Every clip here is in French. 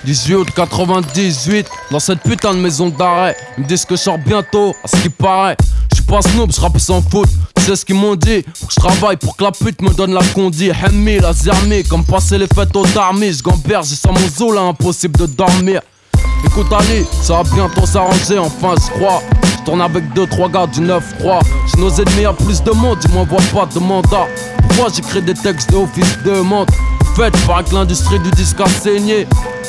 18 août 98, dans cette putain de maison d'arrêt. Ils me disent que je sors bientôt, à ce qui paraît. Je suis pas snoop, je rappe sans faute. Tu sais ce qu'ils m'ont dit, faut que je travaille pour que la pute me donne la condi. Hemmi, la zermi, comme passer les fêtes aux armées. Je gamberge, j'ai ça mon zoo là, impossible de dormir. Écoute Ali, ça va bientôt s'arranger, enfin je crois. Je tourne avec 2-3 gars du 9-3. J'ai nos ennemis, y'a plus de monde, ils m'envoient pas de mandat. Pourquoi j'écris des textes de office de montre? Fait, paraît que l'industrie du disque a saigné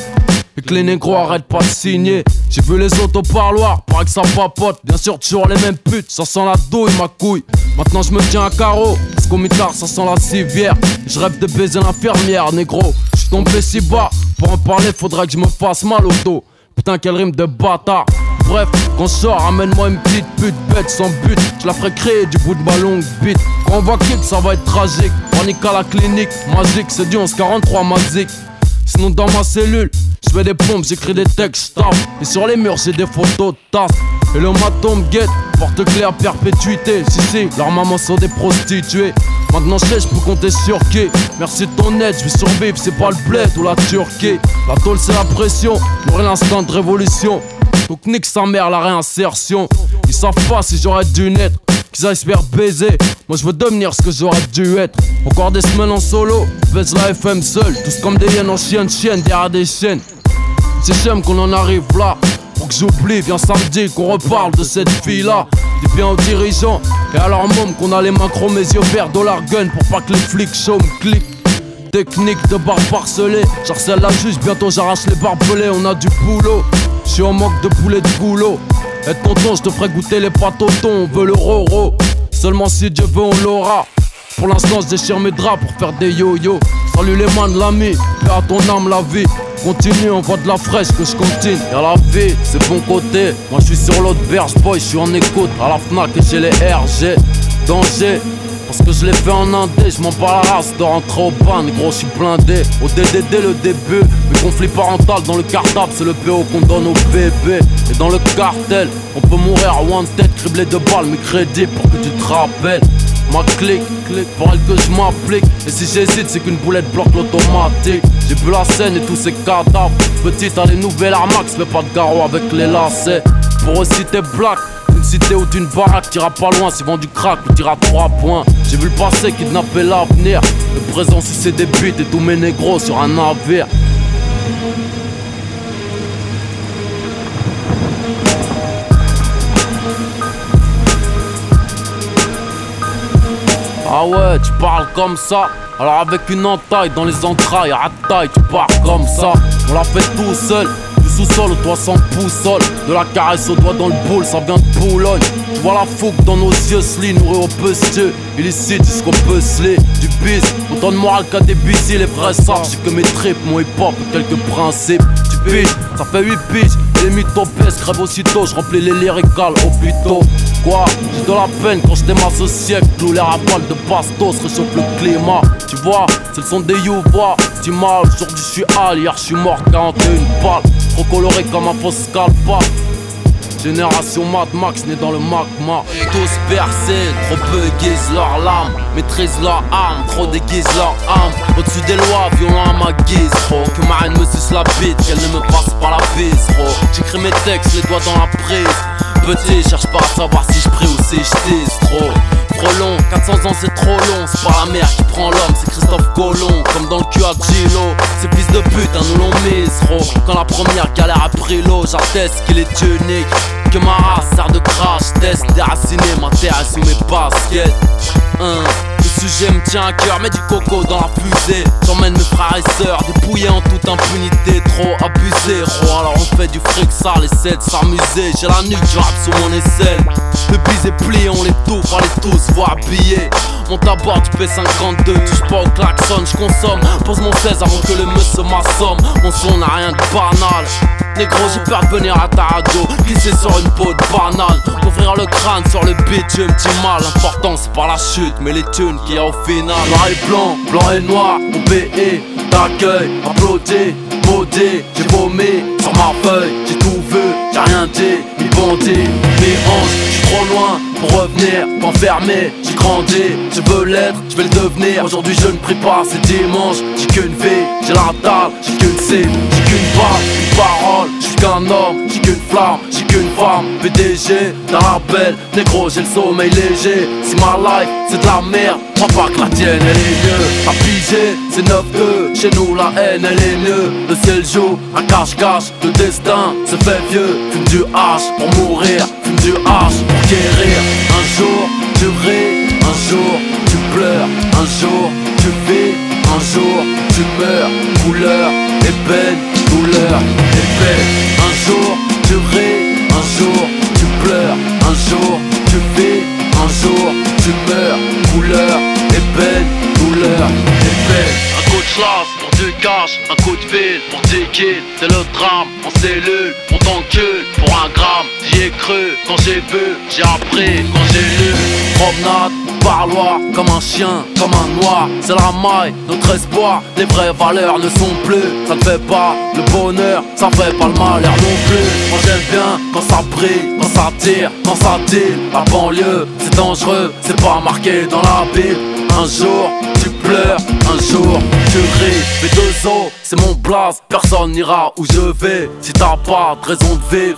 et que les négros arrêtent pas de signer. J'ai vu les autres au parloir, paraît que ça papote. Bien sûr toujours les mêmes putes, ça sent la douille ma couille. Maintenant je me tiens à carreau, parce qu'au mitard ça sent la civière. Je rêve de baiser l'infirmière, négro. J'suis tombé si bas, pour en parler faudrait que je me fasse mal au dos. Putain quelle rime de bâtard. Bref, quand je sors, ramène-moi une petite pute bête sans but. Je la ferai créer du bout de ma longue bite. Quand on va kick, ça va être tragique. Panique à la clinique, magique, c'est du 11-43 magique. Sinon dans ma cellule, je fais des pompes, j'écris des textes, taf. Et sur les murs, j'ai des photos de tasses. Et le maton me guette, porte clé à perpétuité. Si, leurs mamans sont des prostituées. Maintenant je sais, je peux compter sur qui. Merci de ton aide, je vais survivre, c'est pas le bled ou la Turquie. La tôle c'est la pression, mourir l'instant de révolution. Donc nique sa mère la réinsertion. Ils savent pas si j'aurais dû naître, qu'ils aillent se faire baiser. Moi je veux devenir ce que j'aurais dû être. Encore des semaines en solo, baisse la FM seul. Tous comme des hyènes en chienne derrière des chaînes. C'est j'aime qu'on en arrive là. Pour que j'oublie, viens samedi qu'on reparle de cette fille là. Dis bien aux dirigeants et à leur môme qu'on a les mains chromées, yeux verts, dollar gun pour pas que les flics chauds me cliquent. Technique de barbe parcelée, j'harcèle la juge, bientôt j'arrache les barbelés, on a du boulot. J'suis en manque de poulet de boulot. Et tonton, j'te ferai goûter les pâtes au thon, on veut le roro. Seulement si Dieu veut, on l'aura. Pour l'instant, je déchire mes draps pour faire des yo-yo. Salut les mains de l'ami, fais à ton âme la vie. Continue, on voit de la fraîche que je continue. Y'a la vie, c'est bon côté. Moi je suis sur l'autre berge, boy, je suis en écoute. À la Fnac et chez les RG. Danger, parce que je l'ai fait en indé. Je m'en bats la race de rentrer au ban, gros, je suis blindé. Au DDD le début, mais conflit parental dans le cartable, c'est le PO qu'on donne au bébé. Et dans le cartel, on peut mourir one tête, criblé de balles, mais crédit pour que tu te rappelles. Ma clique, pour elle que je m'applique. Et si j'hésite, c'est qu'une boulette bloque l'automatique. J'ai vu la scène et tous ces cadavres. Petite à les nouvelles Armax, fais pas de garrot avec les lacets. Pour eux, si t'es black, une cité ou d'une baraque, t'iras pas loin. Si vend du crack, ou t'iras 3 points. J'ai vu le passé kidnapper l'avenir. Le présent, si c'est des buts et tous mes négros sur un navire. Ah ouais, tu parles comme ça. Alors avec une entaille dans les entrailles, à taille, tu pars comme ça. On l'a fait tout seul, du sous-sol au toit sans boussole. De la caresse au doigt dans le boule, ça vient de Boulogne. Tu vois la fougue dans nos yeux, sli, nourris au bestieux. Illicite jusqu'au puzzlé, du bis. Autant de morale qu'à des busy, les vrais savent. J'ai que mes tripes, mon hip-hop et quelques principes. Tu piges, ça fait 8 piges. Et les mythos pèsent, crève aussitôt. Je remplis les lyricales au plus tôt. Quoi, j'ai de la peine quand j'étais associé. Clou les rafales de bastos, réchauffe le climat. Tu vois, c'est le son des you-voix. Tu mal, aujourd'hui je suis hal, hier je suis mort 41 balles. Trop coloré comme un faux scalpa. Génération Mad Max née dans le magma. Tous percés, trop peu aiguisent leur lame. Maîtrisent leur âme, trop déguisent leur âme. Au-dessus des lois, violent à ma guise, trop. Que ma reine me suce la bite, qu'elle ne me passe pas la bise, trop. J'écris mes textes, les doigts dans la prise. Petit, cherche pas à savoir si je prie ou si je tisse, trop. Trop long, 400 ans c'est trop long. C'est pas la mer qui prend l'homme, c'est Christophe Colomb. Comme dans le cul à Gilo. Ces fils de pute, nous l'ont mis, trop. Quand la première galère a pris l'eau, j'atteste qu'il est unique. Que ma race sert de crash test. Déraciné, ma terre est sous mes baskets. Le sujet me tient à cœur, mets du coco dans la fusée. J'emmène mes frères et sœurs, dépouillés en toute impunité. Trop abusé, alors on fait du fric sale, essaie de s'amuser. J'ai la nuque du rap sous mon aisselle. Le bise est plié, on les touffe, allez tous voir habiller. Monte à bord du P52, touche pas au klaxon, j'consomme. Pose mon 16 avant que le monsieur m'assomme. Mon son n'a rien de banal. Négro, j'ai peur de venir à ta radio, glisser sur une peau de banane, ouvrir le crâne sur le bitume, petit mal. L'important c'est pas la chute, mais les thunes qu'il y a au final. Noir et blanc et noir, mon BE t'accueille, applaudis, maudit. J'ai vomi sur ma feuille, j'ai tout vu, j'ai rien dit. bandit, mes hanches, j'suis trop loin pour revenir, m'enfermer, j'ai grandi, je veux l'être, je vais le devenir. Aujourd'hui je ne prie pas, c'est dimanche, j'ai qu'une vie, j'ai la dalle, j'ai qu'une cible, j'ai qu'une balle, une parole, j'suis qu'un homme, j'ai qu'une flamme, j'ai qu'une femme, PDG, d'un label, négro j'ai le sommeil léger. Si ma life c'est de la merde, crois pas que la tienne elle est mieux. À piger, c'est 9-2, chez nous la haine elle est mieux. Le ciel joue, un cache-cache, le destin se fait vieux. Fume du hache pour mourir, fume du hache pour guérir. Un jour tu ris, un jour tu pleures, un jour tu vis, un jour tu meurs. Couleur et peine, douleur et peine. Un jour tu ris, un jour tu pleures, un jour tu vis, un jour tu meurs. Couleur et peine, douleur et peine. Un coup de chasse pour du cash, un coup de fil pour 10 kills. C'est le drame en cellule, on t'encule pour un gramme. J'y ai cru quand j'ai vu, j'ai appris quand j'ai lu. Promenade, parloir, comme un chien, comme un noir. C'est la maille, notre espoir, les vraies valeurs ne sont plus. Ça ne fait pas le bonheur, ça fait pas le malheur non plus. Moi j'aime bien quand ça brille, quand ça tire, quand ça tire. La banlieue, c'est dangereux, c'est pas marqué dans la Bible. Un jour tu pleures, un jour tu ris. Mes deux os, c'est mon blaze, personne n'ira où je vais. Si t'as pas de raison de vivre,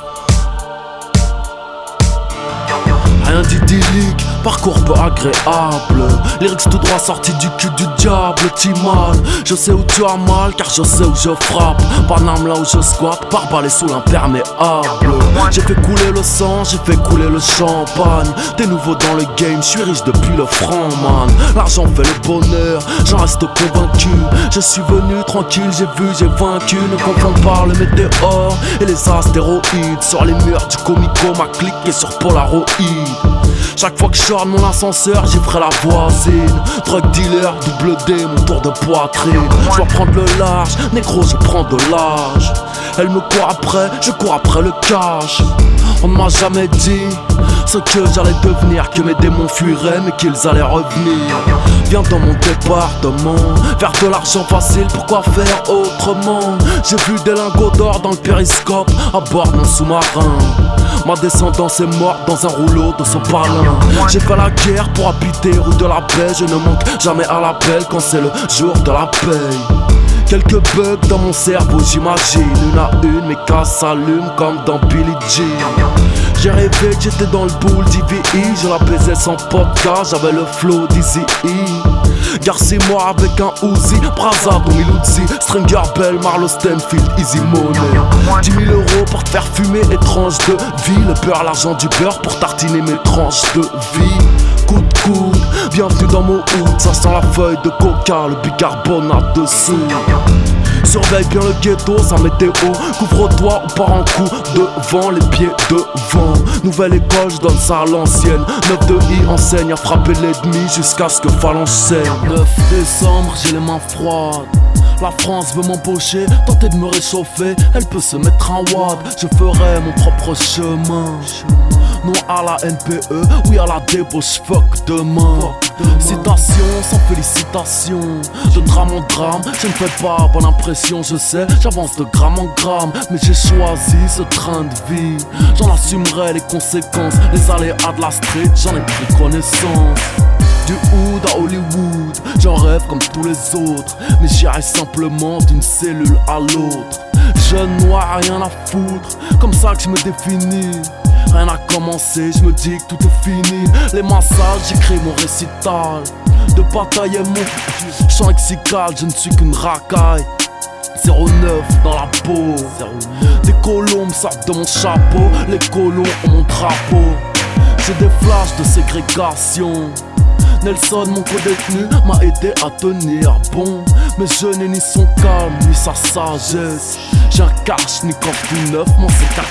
rien d'idyllique, parcours peu agréable. Lyrics tout droit sortis du cul du diable. Timan, je sais où tu as mal car je sais où je frappe. Paname là où je squatte, par balai sous l'imperméable. J'ai fait couler le sang, j'ai fait couler le champagne. T'es nouveau dans le game, je suis riche depuis le franc man. L'argent fait le bonheur, j'en reste convaincu. Je suis venu tranquille, j'ai vu, j'ai vaincu. Ne confonds pas le météore et les astéroïdes. Sur les murs du comico, ma clique est sur Polaroid. Chaque fois que je sors de mon ascenseur, j'y ferai la voisine. Drug dealer, double D, mon tour de poitrine. Je dois prendre le large, négro je prends de l'âge. Elle me court après, je cours après le cash. On ne m'a jamais dit ce que j'allais devenir, que mes démons fuiraient mais qu'ils allaient revenir. Viens dans mon département, vers de l'argent facile, pourquoi faire autrement? J'ai vu des lingots d'or dans le périscope, à bord de mon sous-marin. Ma descendance est morte dans un rouleau de sopalin. J'ai fait la guerre pour habiter rue de la paix. Je ne manque jamais à l'appel quand c'est le jour de la paye. Quelques bugs dans mon cerveau j'imagine. Une à une mes cases s'allument comme dans Billie Jean. J'ai rêvé que j'étais dans le boule d'IVI. Je la baisais sans podcast, j'avais le flow d'Easy E. Garci moi avec un Uzi, Braza, Don Miluzzi, Stringer Bell, Marlo Stanfield, Easy Money. 10 000 euros pour te faire fumer et tranches de vie. Le beurre, l'argent du beurre pour tartiner mes tranches de vie. Coup de coude, bienvenue dans mon hood. Ça sent la feuille de coca, le bicarbonate dessous. Surveille bien le ghetto, sa météo. Couvre-toi ou pars en coup devant, les pieds devant. Nouvelle école, je donne ça à l'ancienne. 9 de I enseigne à frapper l'ennemi jusqu'à ce que phalange saigne. 9 décembre, j'ai les mains froides. La France veut m'embaucher, tenter de me réchauffer. Elle peut se mettre en WAD, je ferai mon propre chemin. Non à la NPE, oui à la débauche, fuck demain. Citation sans félicitation, de drame en drame, je ne fais pas bonne impression, je sais, j'avance de gramme en gramme. Mais j'ai choisi ce train de vie, j'en assumerai les conséquences. Les aléas de la street, j'en ai pris connaissance. Du hood à Hollywood, j'en rêve comme tous les autres, mais j'irai simplement d'une cellule à l'autre. Jeune noir, rien à foutre, comme ça que je me définis. Rien à commencer, je me dis que tout est fini. Les massages, j'écris mon récital. De bataille et mon chant lexical, je ne suis qu'une racaille. 09 dans la peau. Des colombes sortent de mon chapeau, les colons ont mon drapeau. J'ai des flashs de ségrégation. Nelson, mon co-détenu, m'a aidé à tenir bon. Mais je n'ai ni son calme, ni sa sagesse. J'ai un Kalachnikov tout neuf, mon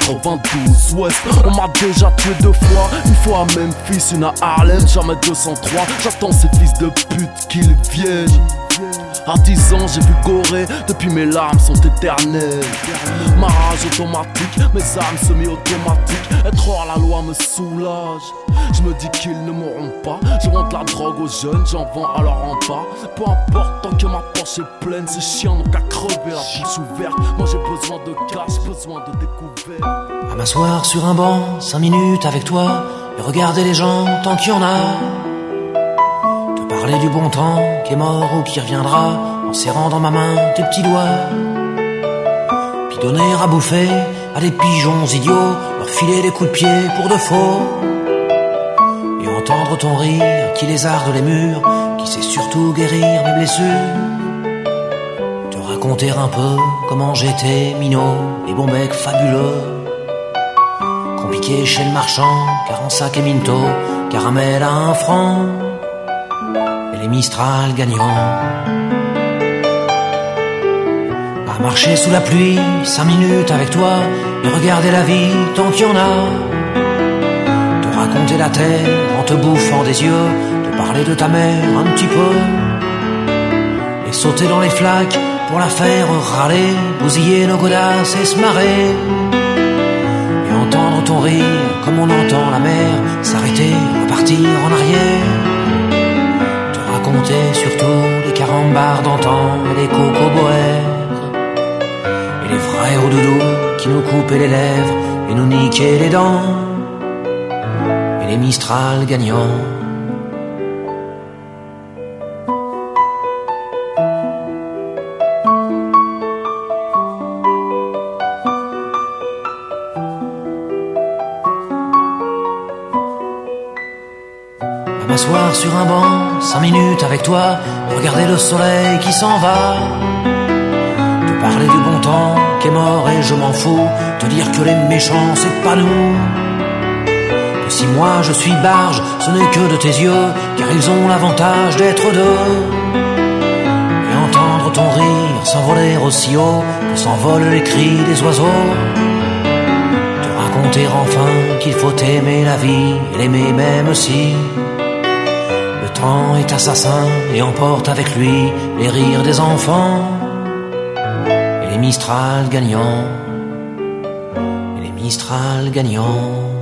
C92 Ouest. On m'a déjà tué 2 fois, une fois à Memphis, une à Harlem, jamais 203. J'attends ces fils de pute qu'ils viennent. À 10 ans j'ai vu Gorée, depuis mes larmes sont éternelles. Ma rage automatique, mes armes semi-automatiques. Être hors la loi me soulage. Je me dis qu'ils ne mourront pas. Je vends de la drogue aux jeunes, j'en vends à leur repas. Peu importe tant que ma poche est pleine. Ces chiens n'ont qu'à crever la bouche ouverte. Moi j'ai besoin de cash, besoin de découverte. À m'asseoir sur un banc, 5 minutes avec toi, et regarder les gens tant qu'il y en a. Te parler du bon temps qui est mort ou qui reviendra, en serrant dans ma main tes petits doigts. Puis donner à bouffer à des pigeons idiots, leur filer des coups de pied pour de faux. Et entendre ton rire qui lézarde les murs, qui sait surtout guérir mes blessures. Te raconter un peu comment j'étais minot, les bons becs fabuleux. Compliqué chez le marchand, car en sac et minto, caramel à 1 franc, et les Mistral gagnants. À marcher sous la pluie, 5 minutes avec toi, et regarder la vie tant qu'il y en a. Te raconter la terre en te bouffant des yeux, te parler de ta mère un petit peu, et sauter dans les flaques pour la faire râler, bousiller nos godasses et se marrer. Entendre ton rire comme on entend la mer s'arrêter, repartir en arrière. Te raconter surtout les carambars d'antan et les cocoboères. Et les frères au doudou qui nous coupaient les lèvres et nous niquaient les dents. Et les Mistral gagnants. M'asseoir sur un banc, 5 minutes avec toi, et regarder le soleil qui s'en va. Te parler du bon temps qui est mort et je m'en fous, te dire que les méchants c'est pas nous. Que si moi je suis barge, ce n'est que de tes yeux, car ils ont l'avantage d'être deux. Et entendre ton rire s'envoler aussi haut que s'envolent les cris des oiseaux. Te raconter enfin qu'il faut aimer la vie et l'aimer même si le temps est assassin et emporte avec lui les rires des enfants. Et les Mistral gagnants. Et les Mistral gagnants.